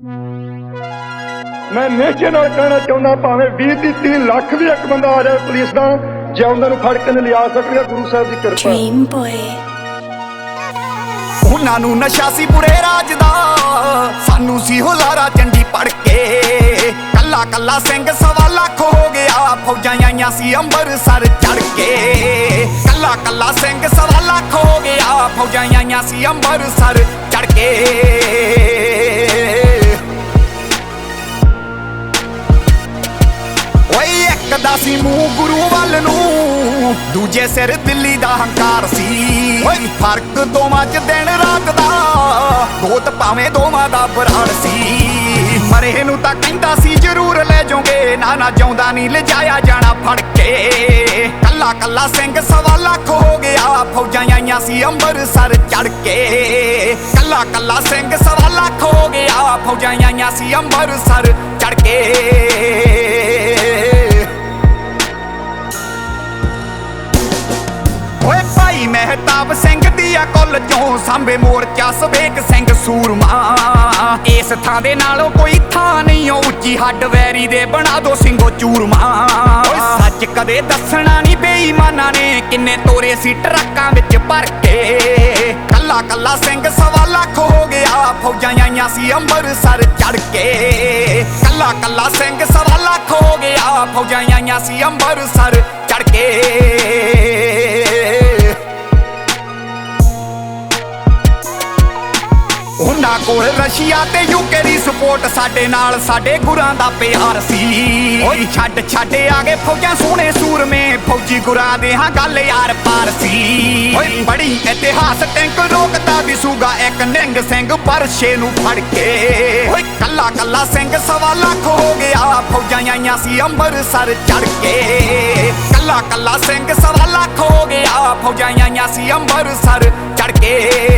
मैं निश्चय नाल कहना चाहुंदा भावें 20 ਦੀ 30 ਲੱਖ भी एक बंदा आ जाए पुलिस का जिउंदे नूं फड़ के नहीं लिया सकदा। गुरु साहब की कृपा। Dream boy। ਉਹਨਾਂ ਨੂੰ ਨਸ਼ਾ ਸੀ ਬੁਰੇ ਰਾਜ ਦਾ, ਸਾਨੂੰ ਸੀ ਹੁਲਾਰਾ ਚੰਡੀ ਪੜ ਕੇ। ਕੱਲਾ ਕੱਲਾ ਸਿੰਘ ਸਵਾ ਲੱਖ ਹੋ ਗਿਆ, ਫੌਜਾਂ ਆਈਆਂ ਸੀ ਅੰਬਰਸਰ ਚੜ ਕੇ। ਕੱਲਾ ਕੱਲਾ ਸਿੰਘ ਸਵਾ ਲੱਖ ਹੋ ਗਿਆ, ਫੌਜਾਂ ਆਈਆਂ ਸੀ ਅੰਬਰਸਰ ਚੜ ਕੇ। ਓਏ ਇੱਕ ਦਾ ਸੀ ਮੂੰਹ ਗੁਰੂ ਵੱਲ ਨੂੰ, ਦੂਜੇ ਸਿਰ ਦਿੱਲੀ ਦਾ ਹੰਕਾਰ ਸੀ। ਓਏ ਫਰਕ ਦੋਵਾਂ 'ਚ ਦਿਨ ਰਾਤ ਦਾ, ਗੋਤ ਭਾਵੇਂ ਦੋਵਾਂ ਦਾ ਬਰਾੜ ਸੀ। ਮਰੇ ਨੂੰ ਤਾਂ ਕਹਿੰਦਾ ਸੀ ਜ਼ਰੂਰ ਲੈ ਜਾਓਗੇ, ਨਾ ਜਾਉਂਦਾ ਨਹੀਂ ਲਿਜਾਇਆ ਜਾਣਾ ਫੜ ਕੇ। ਕੱਲਾ ਕੱਲਾ ਸਿੰਘ ਸਵਾ ਲੱਖ ਹੋ ਗਿਆ, ਫੌਜਾਂ ਆਈਆਂ ਸੀ ਅੰਬਰਸਰ ਚੜ ਕੇ। ਕੱਲਾ ਕੱਲਾ ਸਿੰਘ ਸਵਾ ਲੱਖ ਹੋ ਗਿਆ, ਫੌਜਾਂ ਆਈਆਂ ਸੀ ਅੰਬਰਸਰ ਚੜ ਕੇ। ਓਏ ਭਾਈ ਮਹਿਤਾਬ ਸਿੰਘ ਦੀ ਆ ਕੁੱਲ ਚੋਂ, ਸਾਂਭੇ ਮੋਰਚਾ ਸਵੇਕ ਸਿੰਘ ਸੂਰਮਾ। ਇਸ ਥਾਂ ਦੇ ਨਾਲੋਂ ਕੋਈ ਥਾਂ ਨਹੀਂ, ਉੱਚੀ ਹੱਡ ਵੈਰੀ ਦੇ ਬਣਾ ਦੋ ਸਿੰਘੋ ਚੂਰਮਾ। ਓਏ ਸੱਚ ਕਦੇ ਦੱਸਣਾ ਨਹੀਂ ਬੇਈਮਾਨਾਂ ਨੇ, ਕਿੰਨੇ ਤੋਰੇ ਸੀ ਟਰੱਕਾਂ ਵਿੱਚ ਭਰ ਕੇ। ਕੱਲਾ ਕੱਲਾ ਸਿੰਘ ਸਵਾ ਲੱਖ ਹੋ ਗਿਆ, ਫੌਜਾਂ ਆਈਆਂ ਸੀ ਅੰਬਰਸਰ ਚੜ ਕੇ। ਕੱਲਾ ਕੱਲਾ ਸਿੰਘ ਸਵਾ ਲੱਖ ਹੋ ਗਿਆ, ਫੌਜਾਂ ਆਈਆਂ ਸੀ ਅੰਬਰਸਰ ਚੜ ਕੇ। ਉਹਨਾਂ ਕੋਲ ਰਸ਼ੀਆ ਤੇ ਯੂਕੇ ਦੀ ਸਪੋਰਟ, ਸਾਡੇ ਨਾਲ ਸਾਡੇ ਗੁਰਾਂ ਦਾ ਪਿਆਰ ਸੀ। ਓਏ ਛੱਡ ਆ ਗਏ ਫੌਜਾਂ ਸੋਹਣੇ ਸੂਰਮੇ, ਫੌਜੀ ਗੁਰਾਂ ਦੇ ਹਾਂ ਗੱਲ ਯਾਰ ਪਾਰ ਸੀ। ਓਏ ਬੜੀ ਇਤਿਹਾਸ ਟੈਂਕ ਰੋਕਦਾ ਦਿਸੂਗਾ, ਇੱਕ ਨਿੰਗ ਸਿੰਘ ਪਰਸ਼ੇ ਨੂੰ ਫੜ ਕੇ। ਓਏ ਕੱਲਾ ਕੱਲਾ ਸਿੰਘ ਸਵਾ ਲੱਖ ਹੋ ਗਿਆ, ਫੌਜਾਂ ਆਈਆਂ ਸੀ ਅੰਬਰਸਰ ਚੜ ਕੇ। ਕੱਲਾ ਕੱਲਾ ਸਿੰਘ ਸਵਾ ਲੱਖ ਹੋ ਗਿਆ, ਫੌਜਾਂ ਆਈਆਂ ਸੀ ਅੰਬਰਸਰ ਚੜ ਕੇ।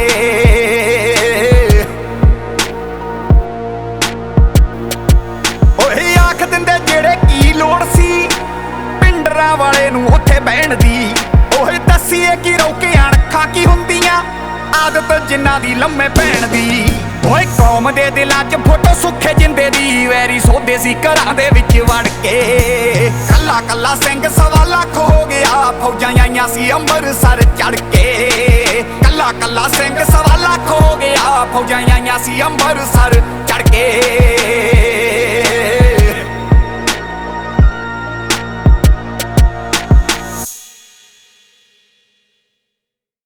ਆਖ ਦਿੰਦੇ ਜਿਹੜੇ ਕੀ ਲੋੜ ਸੀ ਪਿੰਡਰਾਂ ਵਾਲੇ ਨੂੰ ਉੱਥੇ ਬਹਿਣ ਦੀ। ਓਏ ਦੱਸੀਏ ਕਿ ਰੋਕੇ ਅਣਖਾਂ ਕੀ ਹੁੰਦੀਆਂ, ਆਦਤ ਜਿਨ੍ਹਾਂ ਦੀ ਲੰਮੇ ਪੈਣ ਦੀ। ਓਏ ਕੌਮ ਦੇ ਦਿਲਾਂ 'ਚ ਫੋਟੋ ਸੁੱਖੇ ਜਿੰਦੇ ਦੀ, ਵੈਰੀ ਸੋਧੇ ਸੀ ਘਰਾਂ ਦੇ ਵਿੱਚ ਵੜ ਕੇ। ਕੱਲਾ ਕੱਲਾ ਸਿੰਘ ਸਵਾ ਲੱਖ ਹੋ ਗਿਆ, ਫੌਜਾਂ ਆਈਆਂ ਸੀ ਅੰਬਰਸਰ ਚੜ ਕੇ। ਕੱਲਾ